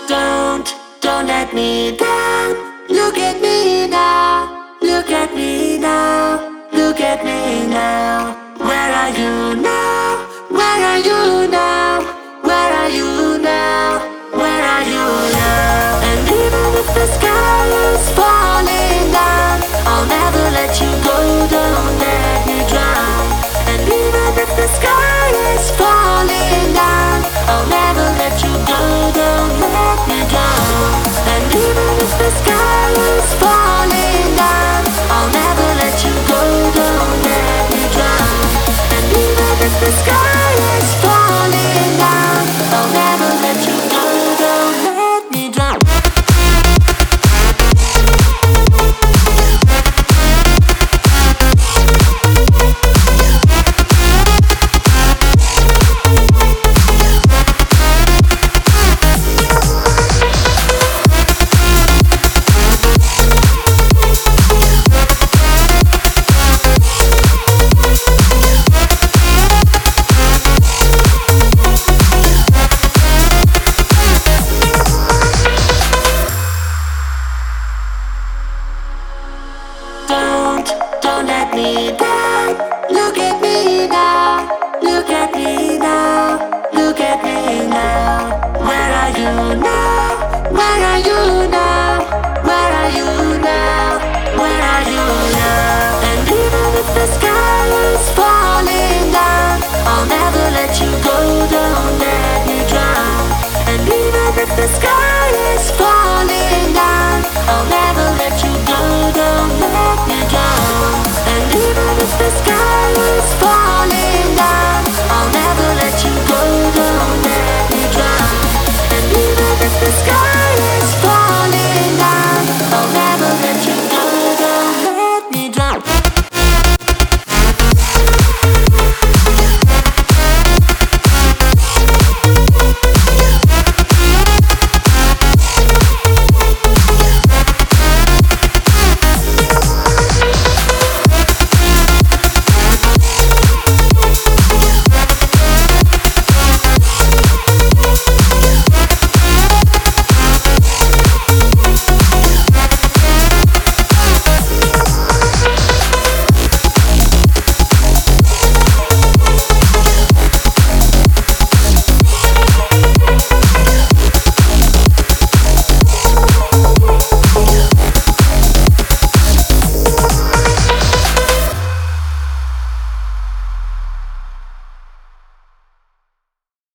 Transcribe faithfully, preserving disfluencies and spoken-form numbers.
Don't, don't let me down. Look at me now, look at me now, look at me now. Where are you now? Where are you now? Where are you now? Where are you now? And even if the sky is falling down, I'll never let you go, don't let me drown. And even if the sky is falling down, I'll never